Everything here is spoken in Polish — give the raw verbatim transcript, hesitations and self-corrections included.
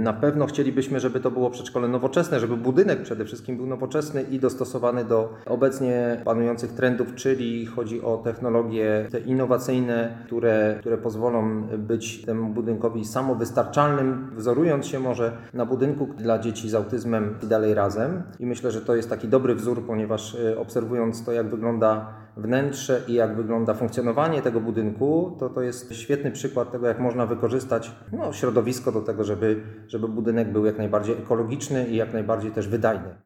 Na pewno chcielibyśmy, żeby to było przedszkole nowoczesne, żeby budynek przede wszystkim był nowoczesny i dostosowany do obecnie panujących trendów, czyli chodzi o technologie te innowacyjne, które, które pozwolą być temu budynkowi samowystarczalnym, wzorując się może na budynku dla dzieci z autyzmem i dalej razem. I myślę, że to jest taki dobry wzór, ponieważ obserwując to, jak wygląda wnętrze i jak wygląda funkcjonowanie tego budynku, to to jest świetny przykład tego, jak można wykorzystać no, środowisko do tego, żeby, żeby budynek był jak najbardziej ekologiczny i jak najbardziej też wydajny.